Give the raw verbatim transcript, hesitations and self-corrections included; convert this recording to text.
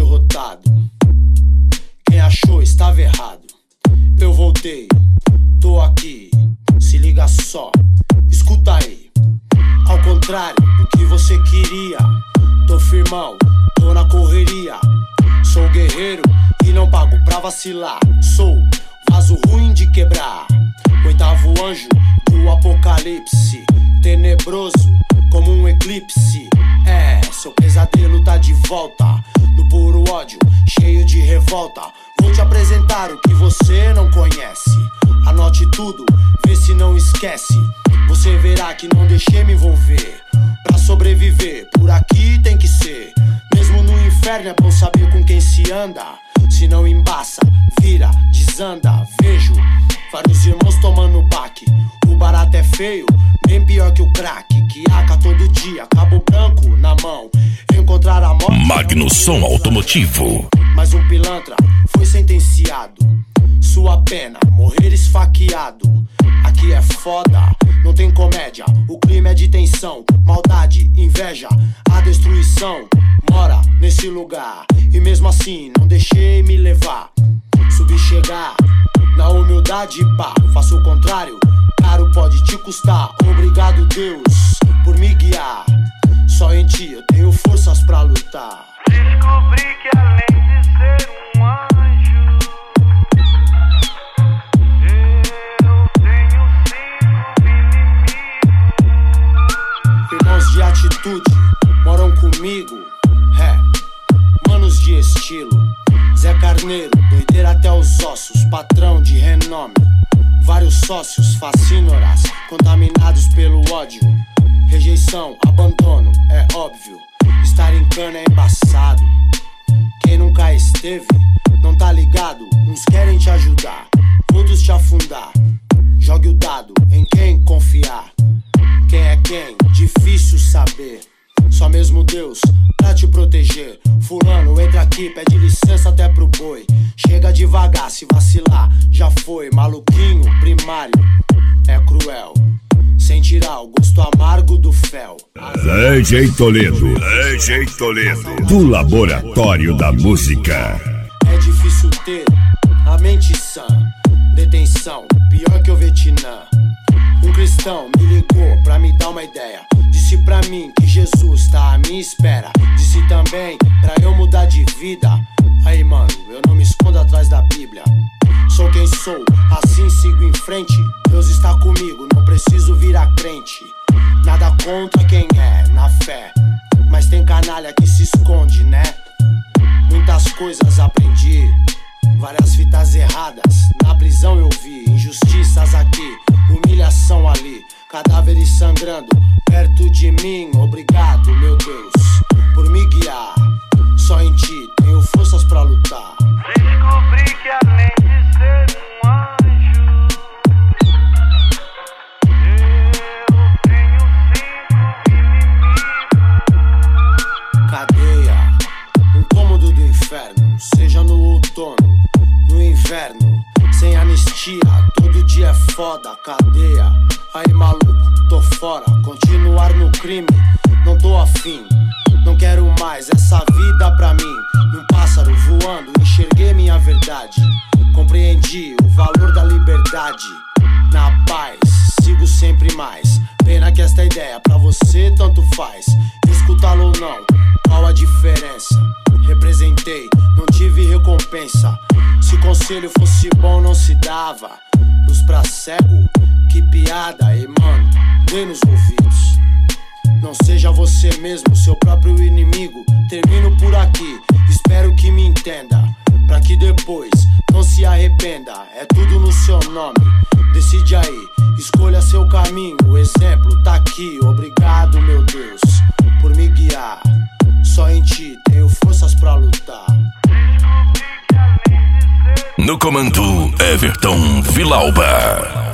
derrotado. Quem achou estava errado. Eu voltei, tô aqui, se liga só, escuta aí. Ao contrário do que você queria, tô firmão, tô na correria. Sou guerreiro e não pago pra vacilar. Sou vaso ruim de quebrar, oitavo anjo do apocalipse, tenebroso como um eclipse. É, seu pesadelo tá de volta, no puro ódio, cheio de revolta. Vou te apresentar o que você não conhece. Anote tudo, vê se não esquece. Você verá que não deixei me envolver. Pra sobreviver, por aqui tem que ser. Mesmo no inferno é bom saber com quem se anda. Se não embaça, vira, desanda. Vejo vários irmãos tomando baque. O barato é feio, bem pior que o crack. Que aca todo dia, cabo branco na mão. Encontrar a morte. Magno Som Automotivo. Mas um pilantra foi sentenciado. Sua pena, morrer esfaqueado. Aqui é foda, não tem comédia. O clima é de tensão, maldade, inveja. A destruição mora nesse lugar. E mesmo assim não deixei me levar. Subi chegar na humildade, pá. Faço o contrário, caro pode te custar. Obrigado Deus por me guiar. Só em ti eu tenho forças pra lutar. Descobri que além de ser um anjo, eu tenho cinco inimigos. Irmãos de atitude moram comigo. É, manos de estilo. Zé Carneiro, doideira até os ossos. Patrão de renome. Vários sócios, fascínoras, contaminados pelo ódio. Rejeição, abandono, é óbvio. Estar em cana é embaçado. Quem nunca esteve, não tá ligado. Uns querem te ajudar, outros te afundar. Jogue o dado em quem confiar. Quem é quem? Difícil saber. Só mesmo Deus pra te proteger. Fulano, entra aqui, pede licença até pro boi. Chega devagar, se vacilar, já foi. Maluquinho, primário, é cruel. Sem tirar o gosto amargo do fel. D J Toledo, D J Toledo, do Laboratório da Música. É difícil ter a mente sã. Detenção, pior que o Vietnã. Um cristão me ligou pra me dar uma ideia. Disse pra mim que Jesus tá à minha espera. Disse também pra eu mudar de vida. Aí mano, eu não me escondo atrás da Bíblia. Sou quem sou, assim sigo em frente. Deus está comigo, não preciso virar crente. Nada contra quem é, na fé. Mas tem canalha que se esconde, né? Muitas coisas aprendi, várias fitas erradas. Na prisão eu vi injustiças aqui, humilhação ali, cadáveres sangrando perto de mim. Obrigado, meu Deus, por me guiar. Só em ti tenho forças pra lutar. Descobri que além de ser um anjo, eu tenho cinco inimigos. Cadeia, um cômodo do inferno. Seja no outono, no inverno. Sem anistia, todo dia é foda. Cadeia, aí maluco, tô fora. Continuar no crime, não tô afim. Não quero mais essa vida pra mim. Num pássaro voando, enxerguei minha verdade. Compreendi o valor da liberdade. Na paz, sigo sempre mais. Pena que esta ideia pra você tanto faz. Escutá-lo ou não, qual a diferença? Representei, não tive recompensa. Se conselho fosse bom não se dava. Luz pra cego, que piada. E mano, dê nos ouvidos. Não seja você mesmo, seu próprio inimigo. Termino por aqui, espero que me entenda. Pra que depois não se arrependa. É tudo no seu nome, decide aí. Escolha seu caminho, o exemplo tá aqui. Obrigado, meu Deus, por me guiar. Só em ti tenho forças pra lutar. No comando, Everton Vilauba.